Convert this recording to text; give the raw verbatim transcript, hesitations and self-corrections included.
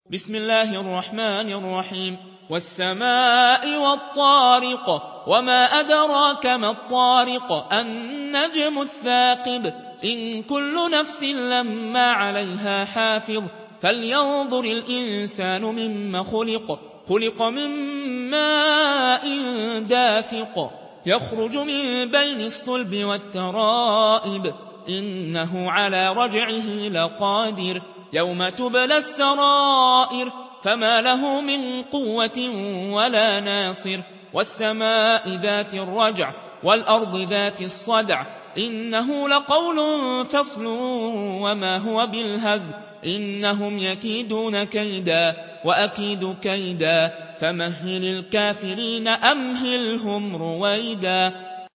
بسم الله الرحمن الرحيم والسماء والطارق وما أدراك ما الطارق النجم الثاقب إن كل نفس لما عليها حافظ فلينظر الإنسان مما خلق خلق من ماء دافق يخرج من بين الصلب والترائب إنه على رجعه لقادر يوم تبلى السرائر فما له من قوة ولا ناصر والسماء ذات الرجع والأرض ذات الصدع إنه لقول فصل وما هو بالهزل إنهم يكيدون كيدا وأكيد كيدا فمهل الكافرين أمهلهم رويدا